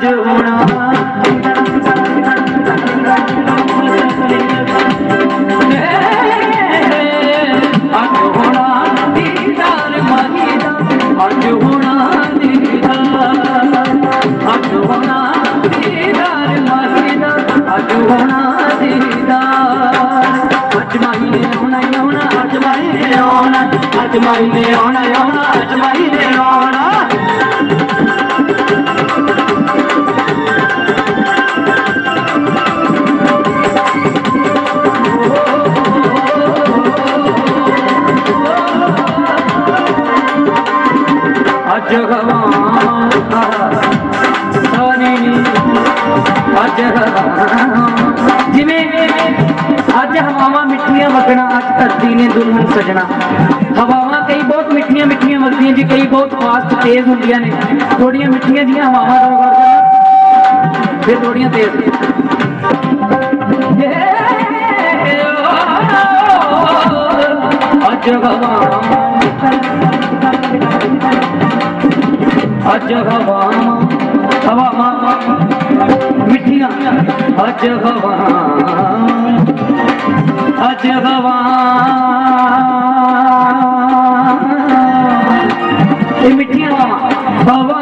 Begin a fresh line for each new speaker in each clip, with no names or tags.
अज होना अज होना दीदार माही दा अज होना दीदार अज होना दीदार माही दा अज होना दीदार अज माही ने आना आना अज माही ने आना अज माही ने आना आना अज माही ने आना अज जिमें अज हवावां मिठियां वगना अज धरती ने दुल्हन सजना हवावां कई बहुत मिठियां मिठियां वगदियां जी कई बहुत फास्ट तेज होंदियां ने थोड़ियां मिठियां जियां हवावां दा वगदा फिर थोड़ियां तेज अज अज हवा मिठिया अज हवा अज हवा मिठिया हवा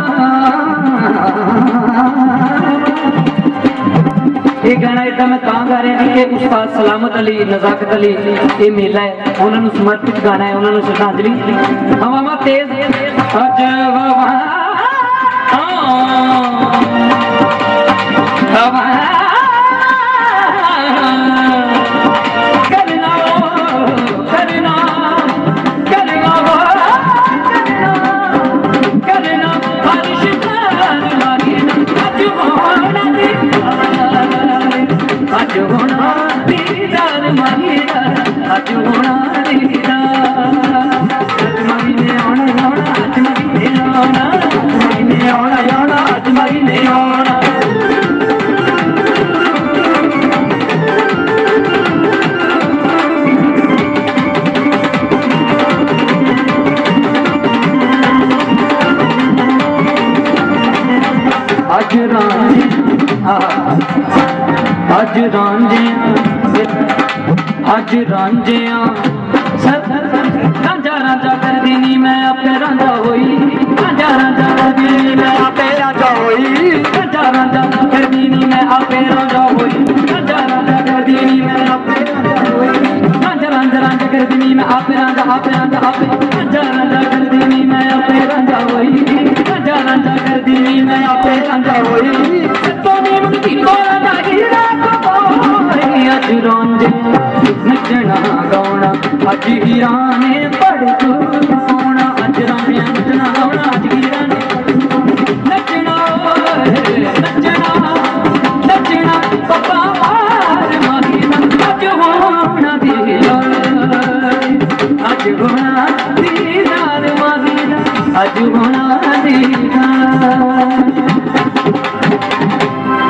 ये गाना इदा मैं तां गा रहा कि उस्ताद सलामत अली नजाकत अली ये मेला है उन्होंने समर्पित गाना है उन्होंने श्रद्धांजलि हवा तेज अज हवा हवा करना करना करना करना बारिश अज होना दीदार माही अज होना दीदार अज माही ने आना आना अज माही ने आना अज माही ने आना आना अज माही ने आना अज रांझे अज रांझे अज रांझे रांझा रांझा कर देनी मैं आपे रांझा होई रांझा रांझा कर देनी मैं आपे रांझा होई रांझा रांझा कर देनी मैं आपे रांझा होई रांझा रांझा कर देनी मैं आपे रांझा होई रांझा रांझा रांझा कर देनी मैं आपे रांझा आपे रांझा आपे रांझा रांझा कर देनी मैं आपे रांझा होई रांझा रांझा कर देनी मैं आपे रांझा होई तो नीमती कोरा जागीरा अज रांझे नचना गाना अज हीरा ने पढ़ सोना अज रांझे नचना गाना अज हीरा ने नचना नचना नचना पप्पा मार माही अज होना दीदार अज होना दीदार माही अज होना दीदार